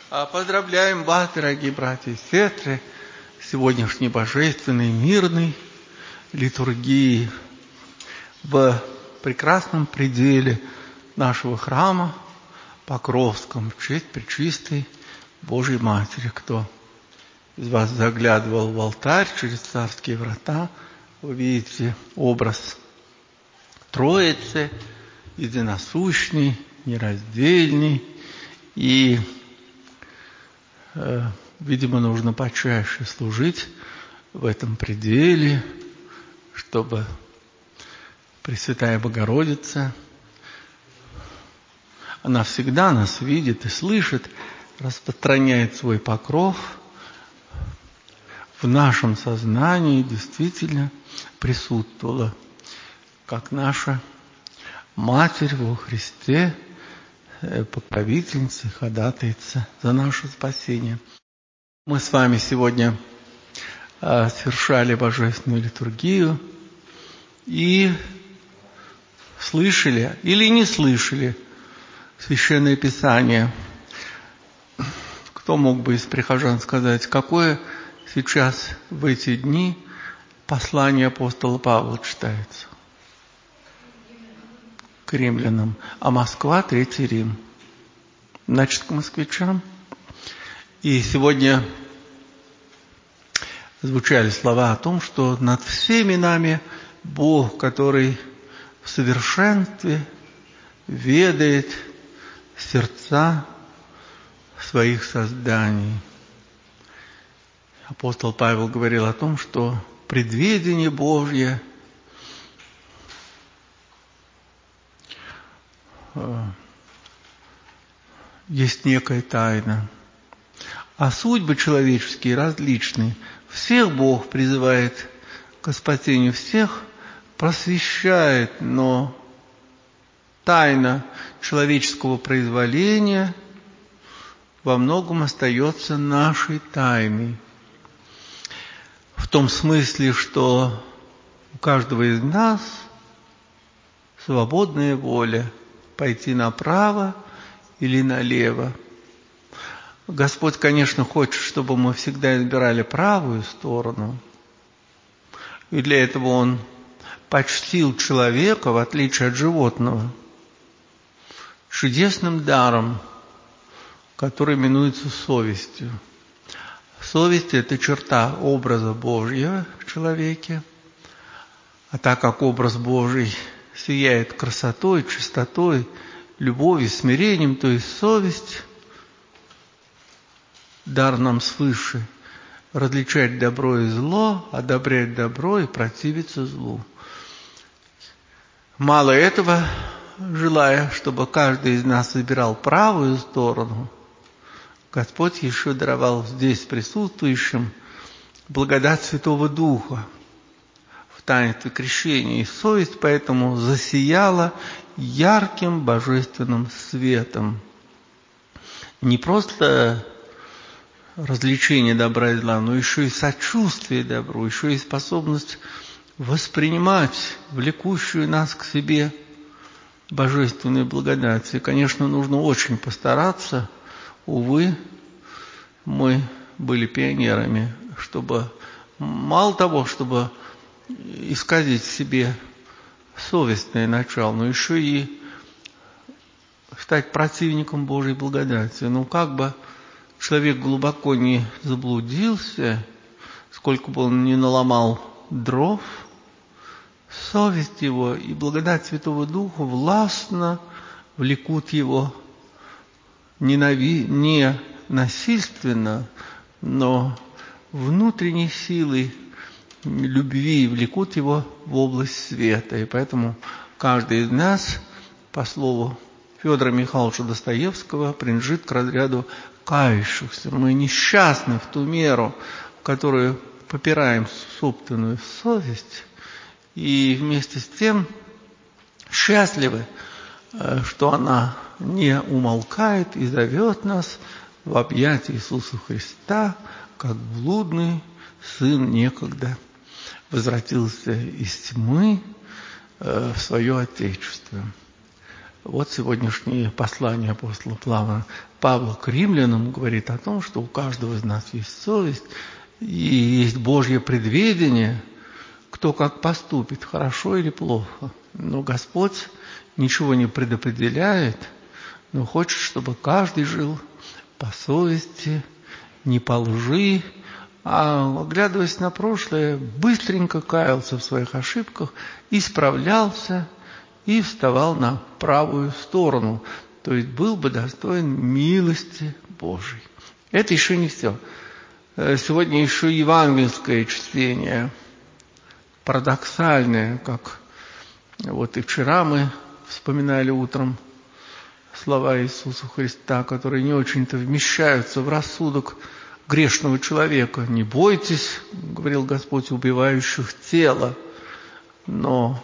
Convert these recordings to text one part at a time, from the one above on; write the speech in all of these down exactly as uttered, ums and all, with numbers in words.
Поздравляем вас, дорогие братья и сестры, сегодняшней божественной мирной литургии в прекрасном пределе нашего храма Покровском в честь Пречистой Божьей Матери. Кто из вас заглядывал в алтарь через царские врата, вы видите образ Троицы, единосущный, нераздельный. И, э, видимо, нужно почаще служить в этом пределе, чтобы Пресвятая Богородица, она всегда нас видит и слышит, распространяет свой покров в нашем сознании, действительно присутствовала, как наша Матерь во Христе, покровительница, ходатайца за наше спасение. Мы с вами сегодня э, совершали божественную литургию и слышали или не слышали Священное Писание. Кто мог бы из прихожан сказать, какое сейчас в эти дни послание апостола Павла читается? К римлянам, а Москва — Третий Рим. Значит, к москвичам. И сегодня звучали слова о том, что над всеми нами Бог, который в совершенстве ведает сердца своих созданий. Апостол Павел говорил о том, что предведение Божье есть некая тайна. А судьбы человеческие различны. Всех Бог призывает к спасению, всех просвещает, но тайна человеческого произволения во многом остается нашей тайной. В том смысле, что у каждого из нас свободная воля пойти направо или налево. Господь, конечно, хочет, чтобы мы всегда избирали правую сторону. И для этого Он почтил человека, в отличие от животного, чудесным даром, который именуется совестью. Совесть – это черта образа Божьего в человеке. А так как образ Божий сияет красотой, чистотой, любовью, смирением, то есть совесть, дар нам свыше различать добро и зло, одобрять добро и противиться злу. Мало этого, желая, чтобы каждый из нас выбирал правую сторону, Господь еще даровал здесь присутствующим благодать Святого Духа в таинстве крещения. И совесть поэтому засияла ярким божественным светом. Не просто развлечение добра и зла, но еще и сочувствие добру, еще и способность воспринимать влекущую нас к себе божественную благодать. И, конечно, нужно очень постараться. Увы, мы были пионерами, чтобы мало того, чтобы исказить в себе совестное начало, но еще и стать противником Божьей благодати. Ну, как бы человек глубоко не заблудился, сколько бы он ни наломал дров, совесть его и благодать Святого Духа властно влекут его не, нави... не насильственно, но внутренней силой любви влекут его в область света. И поэтому каждый из нас, по слову Федора Михайловича Достоевского, принадлежит к разряду кающихся. Мы несчастны в ту меру, в которую попираем собственную совесть, и вместе с тем счастливы, что она не умолкает и зовет нас в объятия Иисуса Христа, как блудный сын некогда возвратился из тьмы в свое Отечество. Вот сегодняшнее послание апостола Павла к римлянам говорит о том, что у каждого из нас есть совесть и есть Божье предвидение, кто как поступит, хорошо или плохо. Но Господь ничего не предопределяет, но хочет, чтобы каждый жил по совести, не по лжи, а, оглядываясь на прошлое, быстренько каялся в своих ошибках, исправлялся и вставал на правую сторону, то есть был бы достоин милости Божией. Это еще не все. Сегодня еще евангельское чтение, парадоксальное, как вот и вчера мы вспоминали утром слова Иисуса Христа, которые не очень-то вмещаются в рассудок грешного человека. «Не бойтесь, — говорил Господь, — убивающих тело, но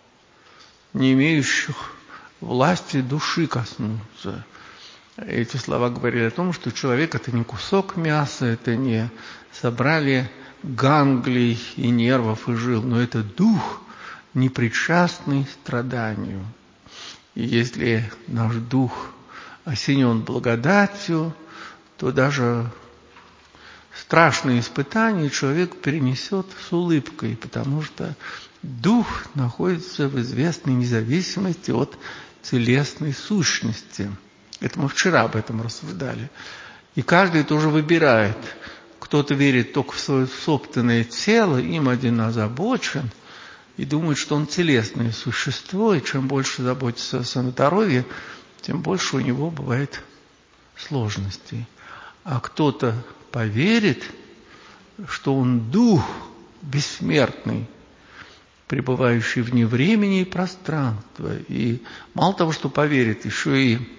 не имеющих власти души коснуться». Эти слова говорили о том, что человек — это не кусок мяса, это не собрали ганглий и нервов и жил, но это дух, непричастный страданию. И если наш дух осенен благодатью, то даже страшные испытания человек перенесет с улыбкой, потому что дух находится в известной независимости от телесной сущности. Это мы вчера об этом рассуждали. И каждый тоже выбирает. Кто-то верит только в свое собственное тело, им один озабочен, и думает, что он телесное существо, и чем больше заботится о своем здоровье, тем больше у него бывает сложностей. А кто-то поверит, что он дух бессмертный, пребывающий вне времени и пространства. И мало того, что поверит, еще и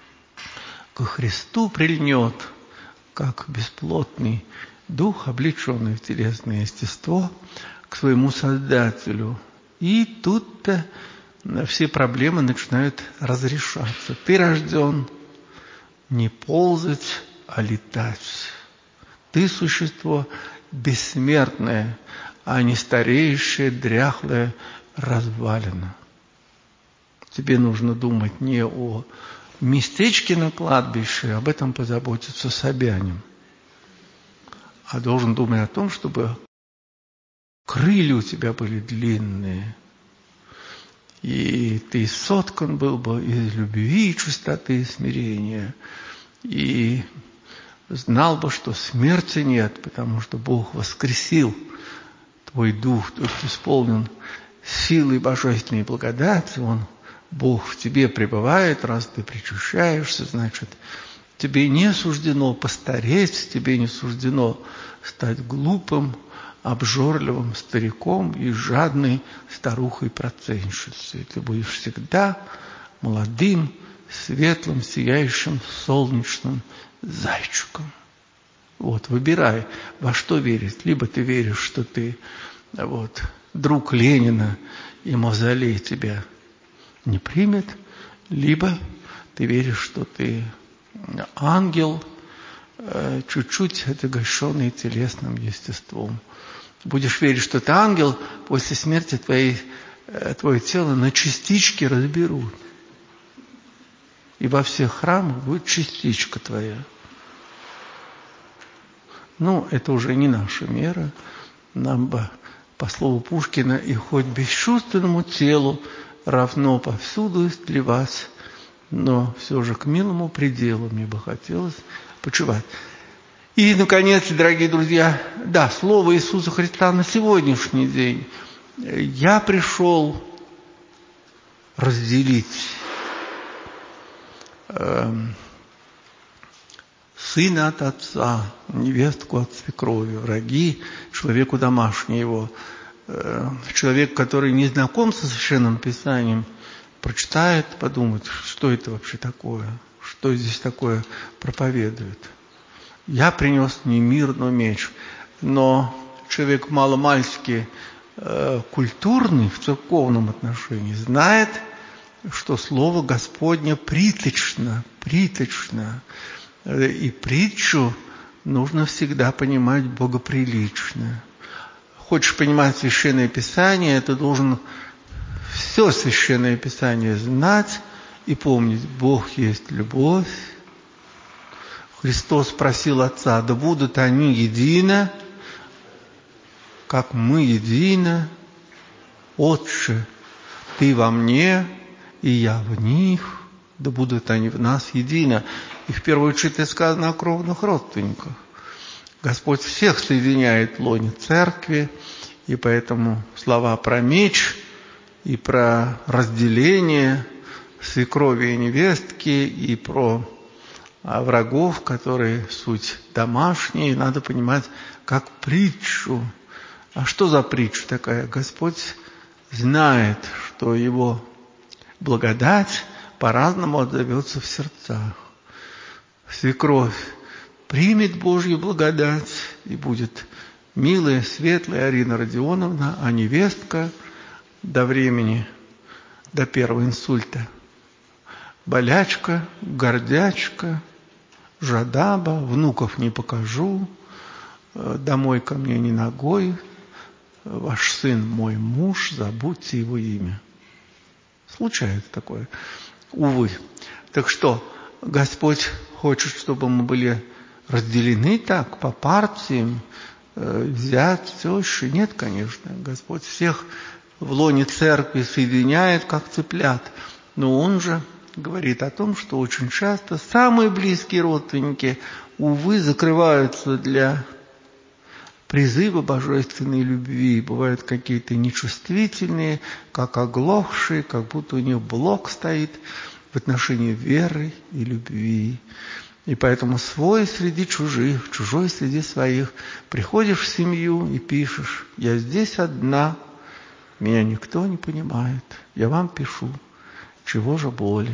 ко Христу прильнет, как бесплотный дух, облеченный в телесное естество, к своему Создателю. И тут-то все проблемы начинают разрешаться. Ты рожден не ползать, а летать. Ты существо бессмертное, а не стареющее, дряхлое, развалина. Тебе нужно думать не о местечке на кладбище, об этом позаботится Собянин, а должен думать о том, чтобы крылья у тебя были длинные, и ты соткан был бы из любви, чистоты и смирения, и знал бы, что смерти нет, потому что Бог воскресил твой дух, то есть исполнен силой божественной благодати, Он, Бог в тебе пребывает, раз ты причащаешься, значит, тебе не суждено постареть, тебе не суждено стать глупым, обжорливым стариком и жадной старухой-проценщицей. Ты будешь всегда молодым, светлым, сияющим, солнечным зайчиком. Вот, выбирай, во что верить. Либо ты веришь, что ты вот, друг Ленина, и мавзолей тебя не примет, либо ты веришь, что ты ангел, чуть-чуть отягощенный телесным естеством. Будешь верить, что ты ангел, после смерти твоей, твое тело на частички разберут. И во всех храмах будет частичка твоя. Ну, это уже не наша мера. Нам бы, по слову Пушкина, и хоть бесчувственному телу равно повсюду истлевать, но все же к милому пределу мне бы хотелось почивать. И, наконец, дорогие друзья, да, слово Иисуса Христа на сегодняшний день. Я пришел разделить э, сына от отца, невестку от свекрови, враги человеку домашнего. Э, человек, который не знаком со Священным Писанием, прочитает, подумает, что это вообще такое, что здесь такое проповедует. Я принес не мир, но меч. Но человек маломальски э, культурный в церковном отношении знает, что Слово Господне приточно, приточно. И притчу нужно всегда понимать богоприлично. Хочешь понимать Священное Писание, ты должен все Священное Писание знать и помнить. Бог есть любовь, Христос просил Отца: да будут они едино, как мы едино. Отче, Ты во мне, и я в них, да будут они в нас едино. И в первую очередь это сказано о кровных родственниках. Господь всех соединяет в лоне церкви, и поэтому слова про меч и про разделение свекрови и невестки, и про врагов, которые суть домашние, надо понимать как притчу. А что за притча такая? Господь знает, что Его благодать по-разному отзовется в сердцах. Свекровь примет Божью благодать и будет милая, светлая Арина Родионовна, а невестка до времени, до первого инсульта, болячка, гордячка, жадаба, внуков не покажу, домой ко мне не ногой, ваш сын мой муж, забудьте его имя. Случается такое, увы. Так что Господь хочет, чтобы мы были разделены так, по партиям, взять тещи? Нет, конечно. Господь всех в лоне церкви соединяет, как цыплят. Но Он же говорит о том, что очень часто самые близкие родственники, увы, закрываются для призыва божественной любви. Бывают какие-то нечувствительные, как оглохшие, как будто у них блок стоит в отношении веры и любви. И поэтому свой среди чужих, чужой среди своих. Приходишь в семью и пишешь: я здесь одна, меня никто не понимает, я вам пишу, чего же боли.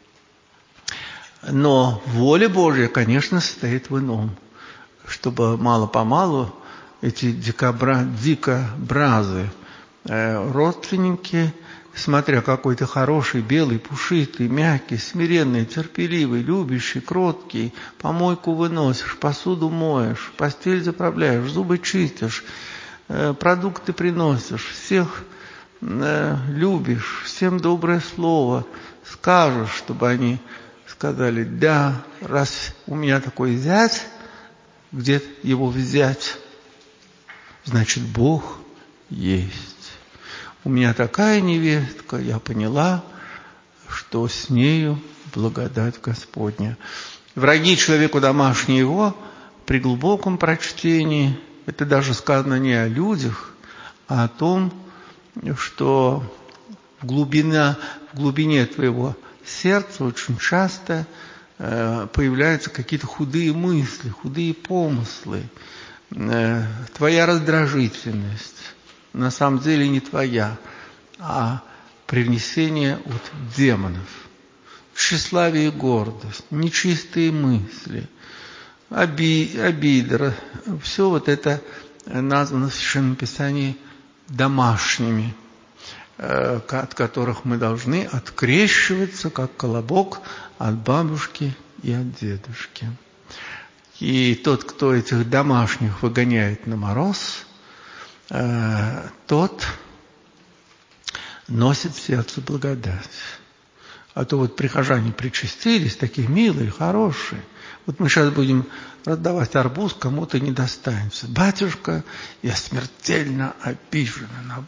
Но воля Божья, конечно, состоит в ином, чтобы мало-помалу эти дикобра... дикобразы, э, родственники, смотря какой ты хороший, белый, пушистый, мягкий, смиренный, терпеливый, любящий, кроткий, помойку выносишь, посуду моешь, постель заправляешь, зубы чистишь, э, продукты приносишь, всех э, любишь, всем доброе слово скажешь, чтобы они сказали: да, раз у меня такой зять, где его взять? Значит, Бог есть. У меня такая невестка, я поняла, что с нею благодать Господня. Враги человеку домашние его, при глубоком прочтении, это даже сказано не о людях, а о том, что в глубине, в глубине твоего сердца очень часто э, появляются какие-то худые мысли, худые помыслы, э, твоя раздражительность. На самом деле не твоя, а привнесение от демонов. Тщеславие и гордость, нечистые мысли, оби, обида. Все вот это названо в Священном Писании домашними, от которых мы должны открещиваться, как колобок, от бабушки и от дедушки. И тот, кто этих домашних выгоняет на мороз, тот носит в сердце благодать. А то вот прихожане причастились, такие милые, хорошие. Вот мы сейчас будем раздавать арбуз, кому-то не достанется. Батюшка, я смертельно обижена на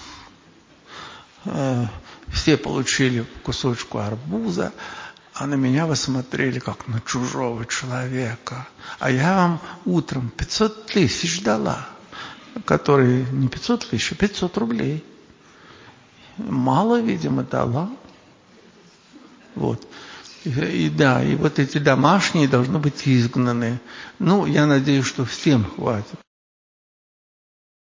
вас. Все получили кусочку арбуза, а на меня вы смотрели, как на чужого человека. А я вам утром пятьсот тысяч дала. Которые не пятьсот тысяч, а пятьсот рублей. Мало, видимо, дала. Вот. И, и да, и вот эти домашние должны быть изгнаны. Ну, я надеюсь, что всем хватит.